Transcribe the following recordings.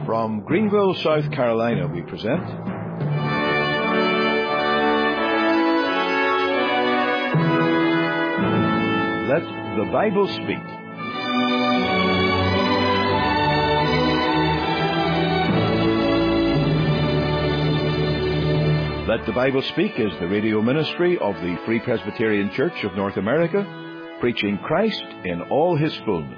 From Greenville, South Carolina, we present Let the Bible Speak. Let the Bible Speak is the radio ministry of the Free Presbyterian Church of North America, preaching Christ in all His fullness.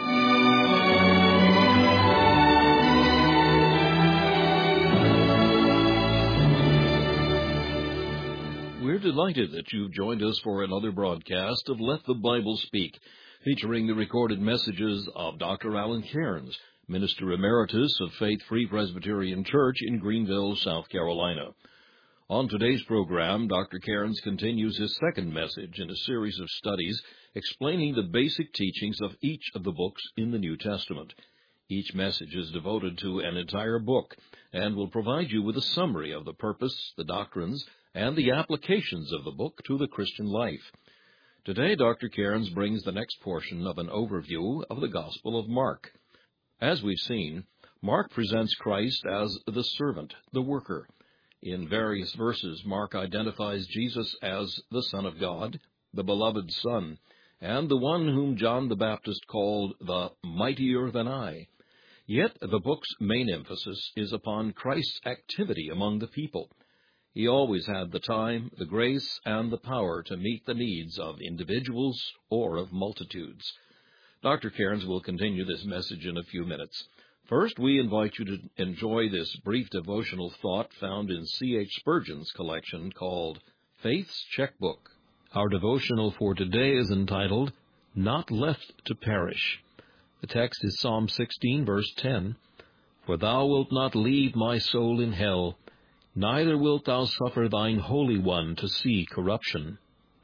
We're delighted that you've joined us for another broadcast of Let the Bible Speak, featuring the recorded messages of Dr. Alan Cairns, Minister Emeritus of Faith Free Presbyterian Church in Greenville, South Carolina. On today's program, Dr. Cairns continues his second message in a series of studies explaining the basic teachings of each of the books in the New Testament. Each message is devoted to an entire book and will provide you with a summary of the purpose, the doctrines, and the applications of the book to the Christian life. Today, Dr. Cairns brings the next portion of an overview of the Gospel of Mark. As we've seen, Mark presents Christ as the servant, the worker. In various verses, Mark identifies Jesus as the Son of God, the beloved Son, and the one whom John the Baptist called the mightier than I. Yet the book's main emphasis is upon Christ's activity among the people. He always had the time, the grace, and the power to meet the needs of individuals or of multitudes. Dr. Cairns will continue this message in a few minutes. First, we invite you to enjoy this brief devotional thought found in C.H. Spurgeon's collection called Faith's Checkbook. Our devotional for today is entitled, Not Left to Perish. The text is Psalm 16, verse 10, For thou wilt not leave my soul in hell, neither wilt thou suffer thine Holy One to see corruption.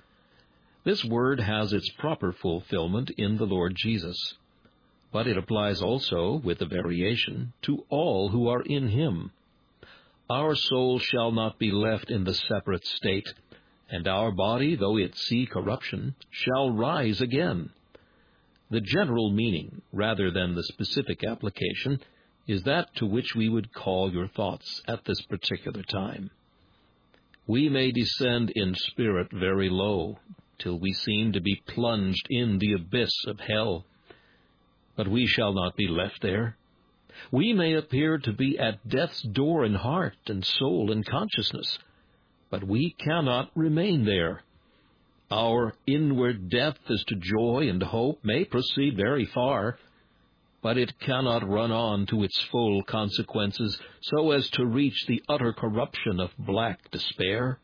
This word has its proper fulfillment in the Lord Jesus, but it applies also, with a variation, to all who are in Him. Our soul shall not be left in the separate state, and our body, though it see corruption, shall rise again. The general meaning, rather than the specific application, is that to which we would call your thoughts at this particular time. We may descend in spirit very low, till we seem to be plunged in the abyss of hell. But we shall not be left there. We may appear to be at death's door in heart and soul and consciousness, but we cannot remain there. Our inward depth as to joy and hope may proceed very far, but it cannot run on to its full consequences so as to reach the utter corruption of black despair.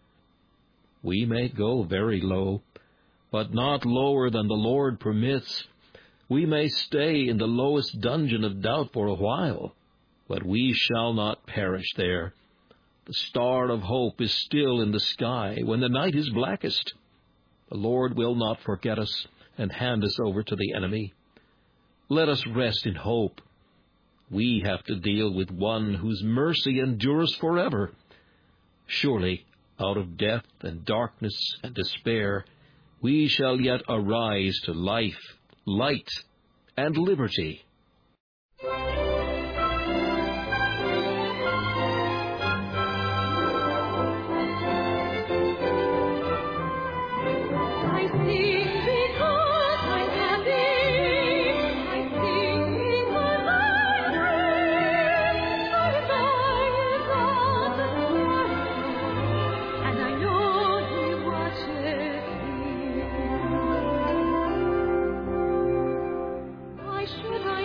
We may go very low, but not lower than the Lord permits. We may stay in the lowest dungeon of doubt for a while, but we shall not perish there. The star of hope is still in the sky when the night is blackest. The Lord will not forget us and hand us over to the enemy. Let us rest in hope. We have to deal with one whose mercy endures forever. Surely, out of death and darkness and despair, we shall yet arise to life, light, and liberty. Should I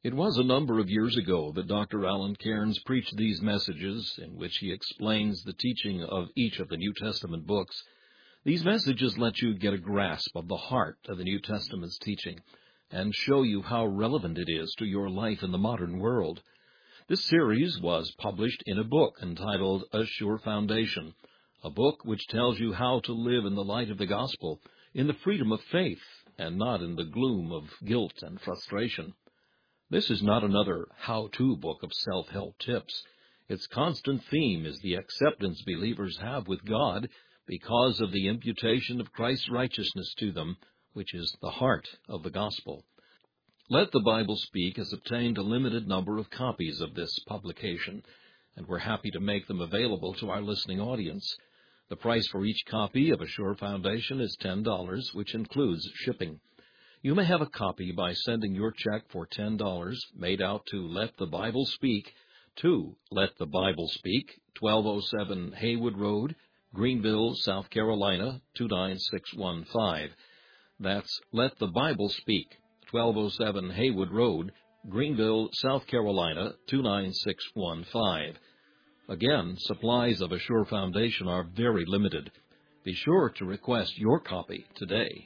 It was a number of years ago that Dr. Alan Cairns preached these messages in which he explains the teaching of each of the New Testament books. These messages let you get a grasp of the heart of the New Testament's teaching and show you how relevant it is to your life in the modern world. This series was published in a book entitled A Sure Foundation, a book which tells you how to live in the light of the gospel, in the freedom of faith, and not in the gloom of guilt and frustration. This is not another how-to book of self-help tips. Its constant theme is the acceptance believers have with God because of the imputation of Christ's righteousness to them, which is the heart of the gospel. Let the Bible Speak has obtained a limited number of copies of this publication, and we're happy to make them available to our listening audience. The price for each copy of A Sure Foundation is $10, which includes shipping. You may have a copy by sending your check for $10 made out to Let the Bible Speak, to Let the Bible Speak, 1207 Haywood Road, Greenville, South Carolina, 29615. That's Let the Bible Speak, 1207 Haywood Road, Greenville, South Carolina, 29615. Again, supplies of A Sure Foundation are very limited. Be sure to request your copy today.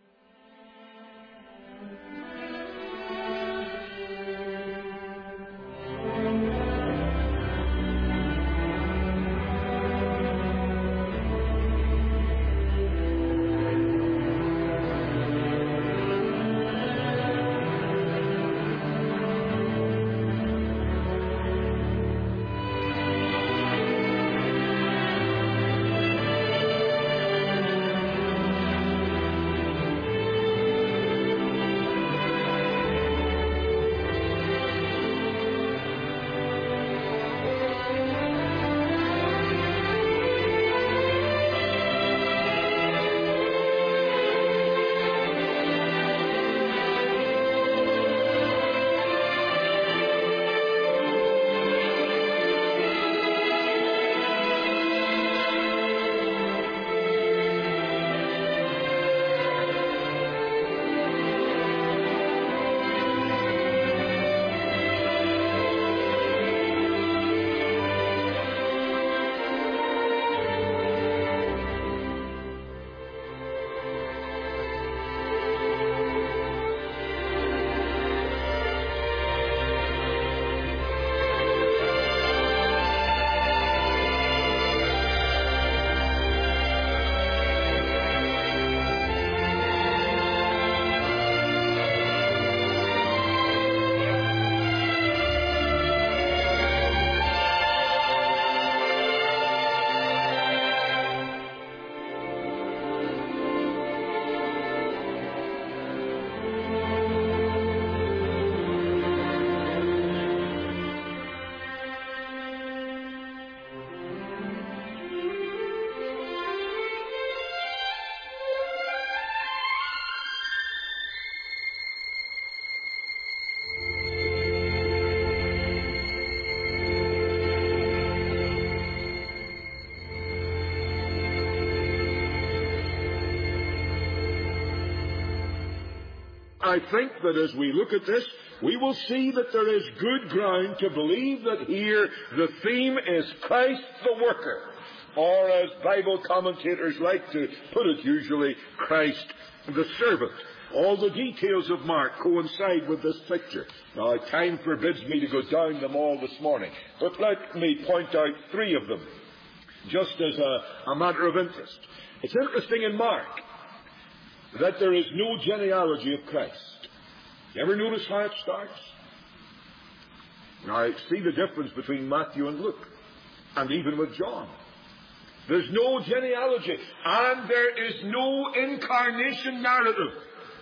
I think that as we look at this, we will see that there is good ground to believe that here the theme is Christ the worker, or as Bible commentators like to put it usually, Christ the servant. All the details of Mark coincide with this picture. Now, time forbids me to go down them all this morning, but let me point out three of them, just as a matter of interest. It's interesting in Mark that there is no genealogy of Christ. You ever notice how it starts? Now, see the difference between Matthew and Luke, and even with John. There's no genealogy, and there is no incarnation narrative.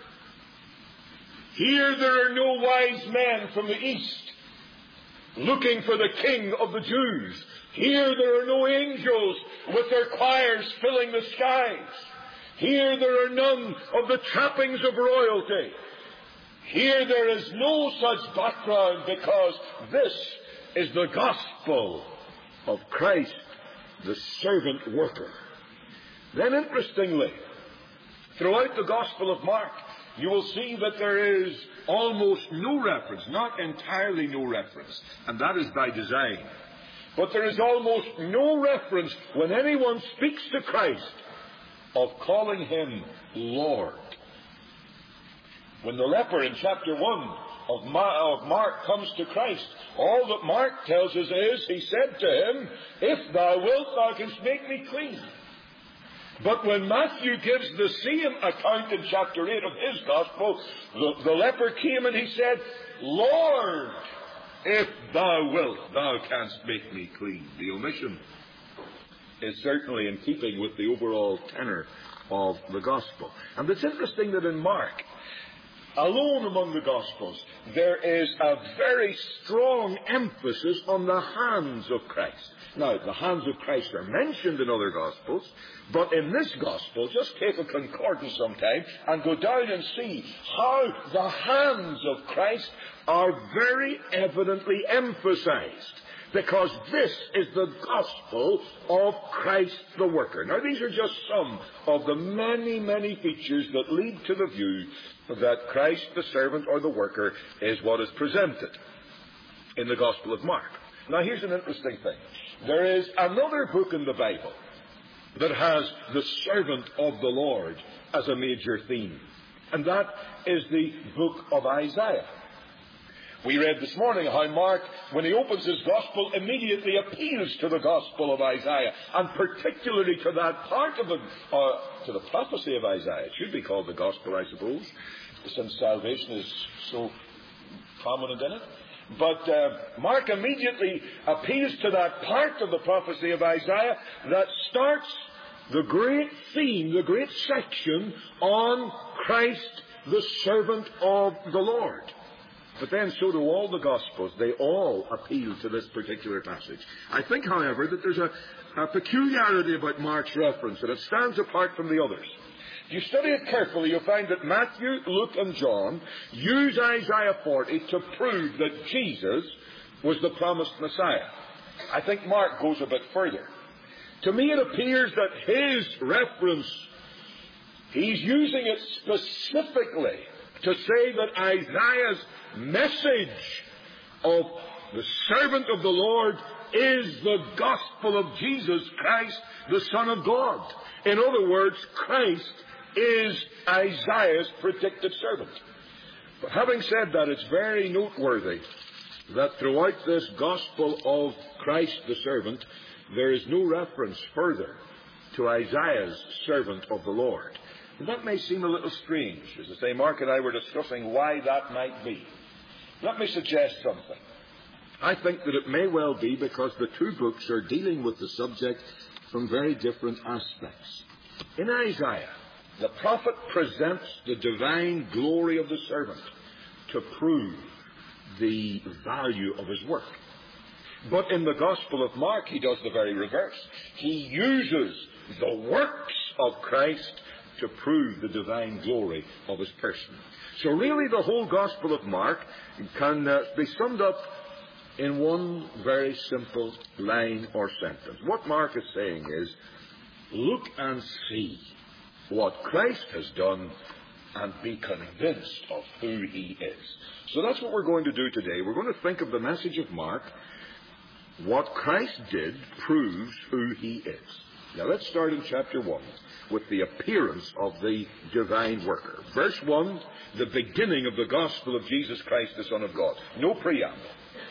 Here there are no wise men from the east looking for the King of the Jews. Here there are no angels with their choirs filling the skies. Here there are none of the trappings of royalty. Here there is no such background, because this is the gospel of Christ, the servant worker. Then interestingly, throughout the Gospel of Mark, you will see that there is almost no reference, not entirely no reference, and that is by design. But there is almost no reference when anyone speaks to Christ of calling him Lord. When the leper in chapter 1 of Mark comes to Christ, all that Mark tells us is, he said to him, "If thou wilt, thou canst make me clean." But when Matthew gives the same account in chapter 8 of his gospel, the leper came and he said, "Lord, if thou wilt, thou canst make me clean." The omission is certainly in keeping with the overall tenor of the gospel. And it's interesting that in Mark, alone among the Gospels, there is a very strong emphasis on the hands of Christ. Now, the hands of Christ are mentioned in other Gospels, but in this Gospel, just take a concordance sometime and go down and see how the hands of Christ are very evidently emphasized. Because this is the gospel of Christ the worker. Now, these are just some of the many, many features that lead to the view that Christ the servant or the worker is what is presented in the Gospel of Mark. Now, here's an interesting thing. There is another book in the Bible that has the servant of the Lord as a major theme, and that is the book of Isaiah. We read this morning how Mark, when he opens his gospel, immediately appeals to the gospel of Isaiah, and particularly to that part of to the prophecy of Isaiah. It should be called the gospel, I suppose, since salvation is so prominent in it. But Mark immediately appeals to that part of the prophecy of Isaiah that starts the great theme, the great section on Christ, the servant of the Lord. But then so do all the Gospels. They all appeal to this particular passage. I think, however, that there's a peculiarity about Mark's reference, and it stands apart from the others. If you study it carefully, you'll find that Matthew, Luke, and John use Isaiah 40 to prove that Jesus was the promised Messiah. I think Mark goes a bit further. To me, it appears that his reference, he's using it specifically to say that Isaiah's message of the servant of the Lord is the gospel of Jesus Christ, the Son of God. In other words, Christ is Isaiah's predicted servant. But having said that, it's very noteworthy that throughout this gospel of Christ the servant, there is no reference further to Isaiah's servant of the Lord. And that may seem a little strange. As I say, Mark and I were discussing why that might be. Let me suggest something. I think that it may well be because the two books are dealing with the subject from very different aspects. In Isaiah, the prophet presents the divine glory of the servant to prove the value of his work. But in the Gospel of Mark, he does the very reverse. He uses the works of Christ to prove the divine glory of his person. So really the whole Gospel of Mark can be summed up in one very simple line or sentence. What Mark is saying is, look and see what Christ has done and be convinced of who he is. So that's what we're going to do today. We're going to think of the message of Mark. What Christ did proves who he is. Now let's start in chapter 1 with the appearance of the divine worker. Verse 1, the beginning of the gospel of Jesus Christ, the Son of God. No preamble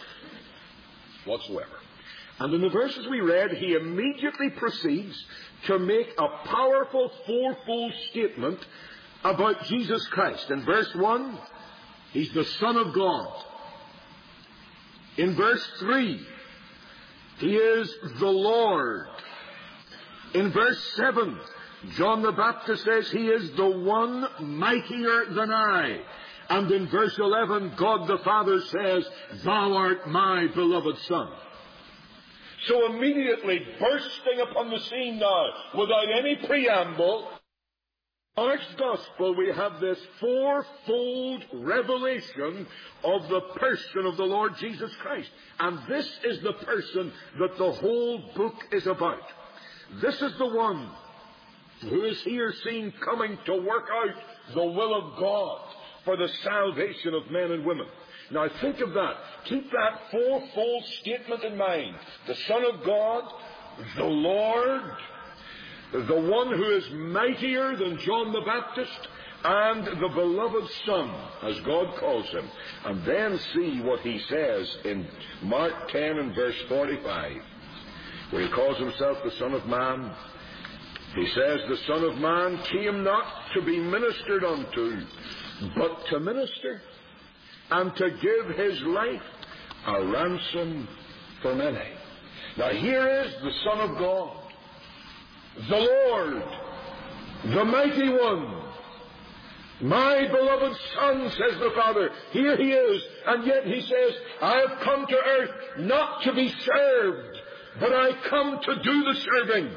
whatsoever. And in the verses we read, he immediately proceeds to make a powerful fourfold statement about Jesus Christ. In verse 1, he's the Son of God. In verse 3, he is the Lord. In verse 7, John the Baptist says he is the one mightier than I. And in verse 11, God the Father says, thou art my beloved Son. So immediately bursting upon the scene now, without any preamble, in Mark's Gospel we have this fourfold revelation of the person of the Lord Jesus Christ. And this is the person that the whole book is about. This is the one who is here seen coming to work out the will of God for the salvation of men and women. Now think of that. Keep that fourfold statement in mind. The Son of God, the Lord, the one who is mightier than John the Baptist, and the beloved Son, as God calls him. And then see what he says in Mark 10 and verse 45, where he calls himself the Son of Man. He says, the Son of Man came not to be ministered unto, but to minister, and to give his life a ransom for many. Now here is the Son of God, the Lord, the Mighty One, my beloved Son, says the Father. Here he is, and yet he says, I have come to earth not to be served, but I come to do the serving.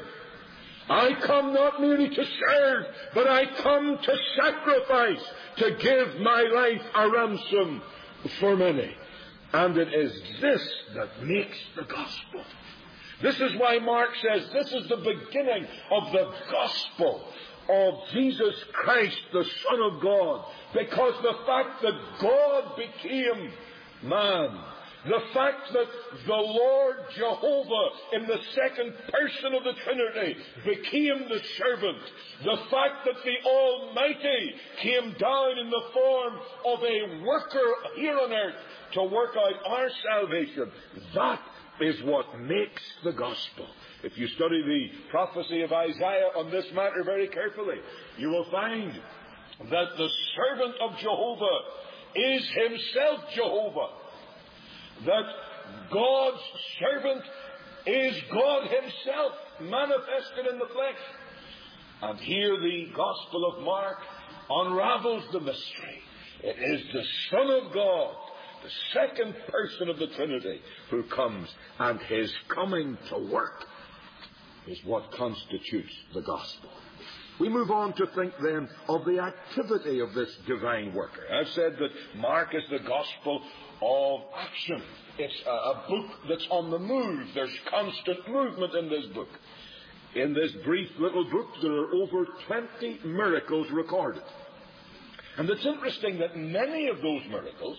I come not merely to serve, but I come to sacrifice, to give my life a ransom for many. And it is this that makes the gospel. This is why Mark says this is the beginning of the gospel of Jesus Christ, the Son of God. Because the fact that God became man, the fact that the Lord Jehovah, in the second person of the Trinity, became the servant, the fact that the Almighty came down in the form of a worker here on earth to work out our salvation, that is what makes the gospel. If you study the prophecy of Isaiah on this matter very carefully, you will find that the servant of Jehovah is himself Jehovah. That God's servant is God himself manifested in the flesh. And here the Gospel of Mark unravels the mystery. It is the Son of God, the second person of the Trinity, who comes, and his coming to work is what constitutes the gospel. We move on to think then of the activity of this divine worker. I've said that Mark is the gospel of action. It's a book that's on the move. There's constant movement in this book. In this brief little book, there are over 20 miracles recorded. And it's interesting that many of those miracles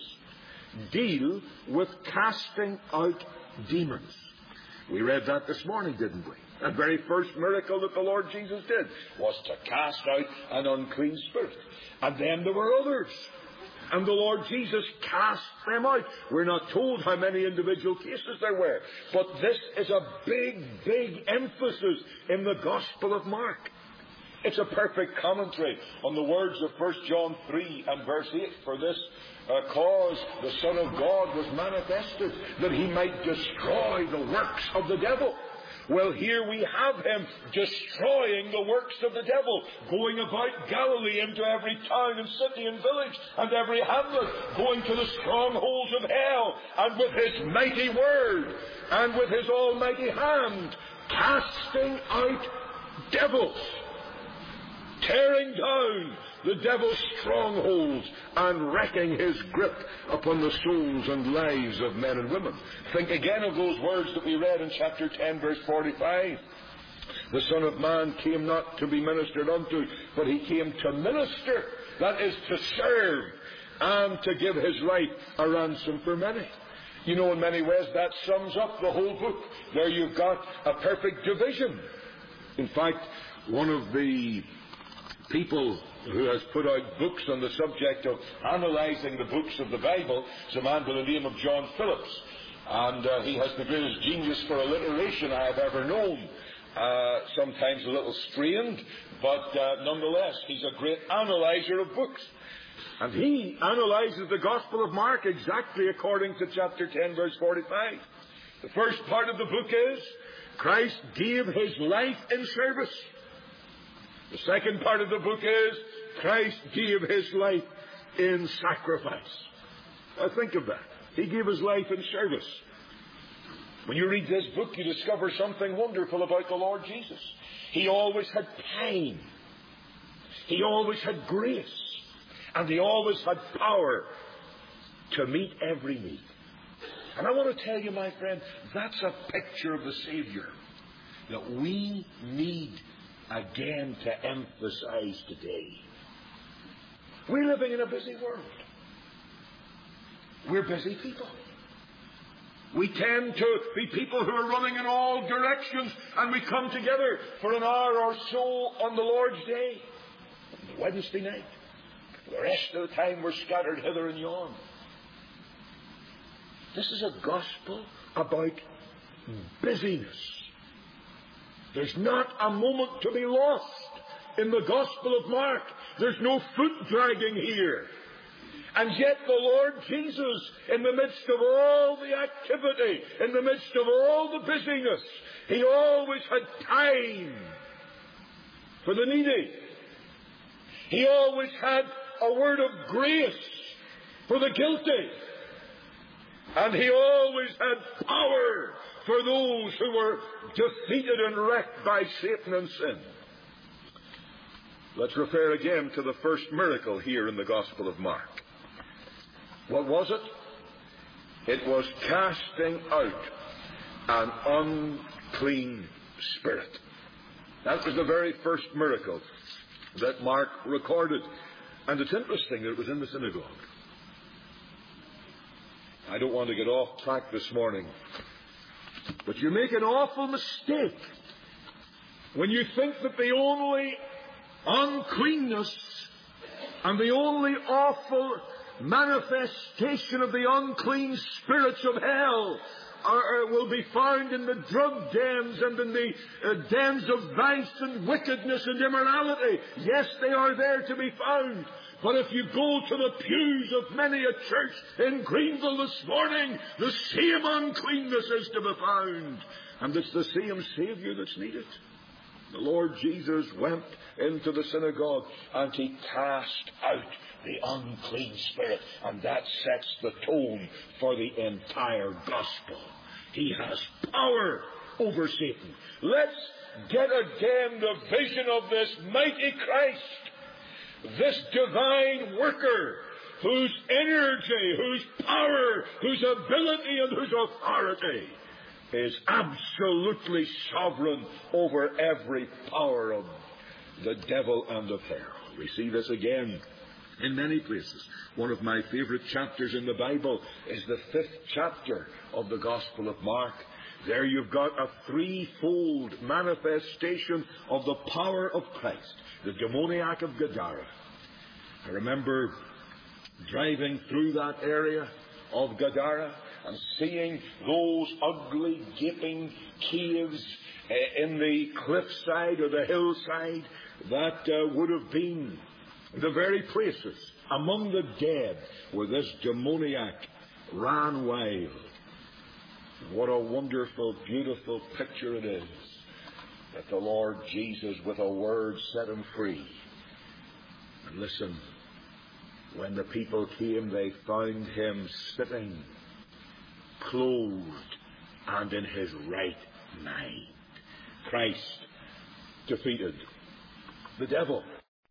deal with casting out demons. We read that this morning, didn't we? The very first miracle that the Lord Jesus did was to cast out an unclean spirit. And then there were others. And the Lord Jesus cast them out. We're not told how many individual cases there were. But this is a big, big emphasis in the Gospel of Mark. It's a perfect commentary on the words of 1 John 3 and verse 8. For this cause the Son of God was manifested, that he might destroy the works of the devil. Well, here we have him destroying the works of the devil, going about Galilee into every town and city and village and every hamlet, going to the strongholds of hell, and with his mighty word and with his almighty hand, casting out devils, tearing down the devil's strongholds and wrecking his grip upon the souls and lives of men and women. Think again of those words that we read in chapter 10, verse 45. The Son of Man came not to be ministered unto, but he came to minister, that is, to serve, and to give his life a ransom for many. You know, in many ways, that sums up the whole book. There you've got a perfect division. In fact, one of the people who has put out books on the subject of analyzing the books of the Bible is a man by the name of John Phillips. And he has the greatest genius for alliteration I have ever known. Sometimes a little strained, but nonetheless, he's a great analyzer of books. And he analyzes the Gospel of Mark exactly according to chapter 10, verse 45. The first part of the book is Christ gave his life in service. The second part of the book is Christ gave his life in sacrifice. Now think of that. He gave his life in service. When you read this book, you discover something wonderful about the Lord Jesus. He always had time. He always had grace. And he always had power to meet every need. And I want to tell you, my friend, that's a picture of the Savior that we need again to emphasize today. We're living in a busy world. We're busy people. We tend to be people who are running in all directions, and we come together for an hour or so on the Lord's Day, Wednesday night. The rest of the time we're scattered hither and yon. This is a gospel about busyness. There's not a moment to be lost in the Gospel of Mark. There's no foot dragging here. And yet the Lord Jesus, in the midst of all the activity, in the midst of all the busyness, He always had time for the needy. He always had a word of grace for the guilty. And He always had power for those who were defeated and wrecked by Satan and sin. Let's refer again to the first miracle here in the Gospel of Mark. What was it? It was casting out an unclean spirit. That was the very first miracle that Mark recorded. And it's interesting that it was in the synagogue. I don't want to get off track this morning, but you make an awful mistake when you think that the only uncleanness and the only awful manifestation of the unclean spirits of hell will be found in the drug dens and in the dens of vice and wickedness and immorality. Yes, they are there to be found. But if you go to the pews of many a church in Greenville this morning, the same uncleanness is to be found. And it's the same Savior that's needed. The Lord Jesus went into the synagogue and He cast out the unclean spirit. And that sets the tone for the entire gospel. He has power over Satan. Let's get again the vision of this mighty Christ, this divine worker, whose energy, whose power, whose ability, and whose authority is absolutely sovereign over every power of the devil and of hell. We see this again in many places. One of my favorite chapters in the Bible is the 5th chapter of the Gospel of Mark. There you've got a threefold manifestation of the power of Christ. The demoniac of Gadara. I remember driving through that area of Gadara and seeing those ugly, gaping caves in the cliffside or the hillside that would have been the very places among the dead where this demoniac ran wild. What a wonderful, beautiful picture it is that the Lord Jesus with a word set him free. And listen, when the people came, they found him sitting, clothed, and in his right mind. Christ defeated the devil.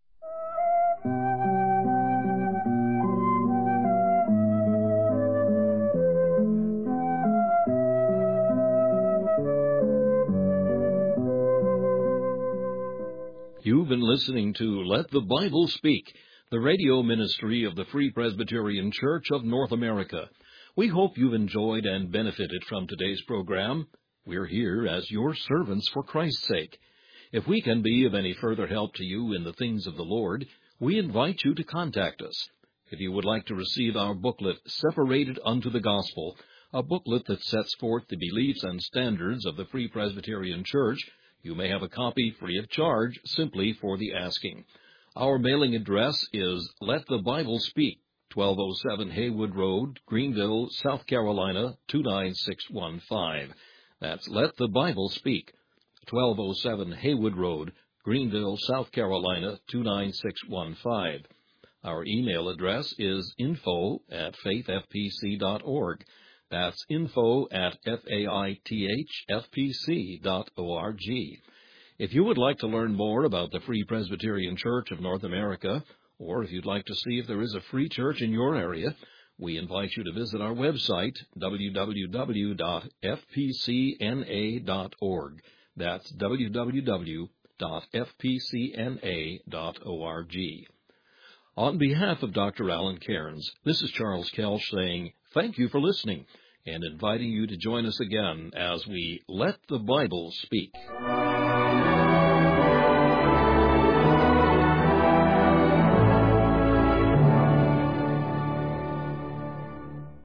You've been listening to Let the Bible Speak, the radio ministry of the Free Presbyterian Church of North America. We hope you've enjoyed and benefited from today's program. We're here as your servants for Christ's sake. If we can be of any further help to you in the things of the Lord, we invite you to contact us. If you would like to receive our booklet, Separated Unto the Gospel, a booklet that sets forth the beliefs and standards of the Free Presbyterian Church, you may have a copy free of charge simply for the asking. Our mailing address is Let the Bible Speak, 1207 Haywood Road, Greenville, South Carolina, 29615. That's Let the Bible Speak, 1207 Haywood Road, Greenville, South Carolina, 29615. Our email address is info@faithfpc.org. That's info@faithfpc.org. If you would like to learn more about the Free Presbyterian Church of North America, or if you'd like to see if there is a free church in your area, we invite you to visit our website, www.fpcna.org. That's www.fpcna.org. On behalf of Dr. Alan Cairns, this is Charles Kelch saying thank you for listening and inviting you to join us again as we Let the Bible Speak.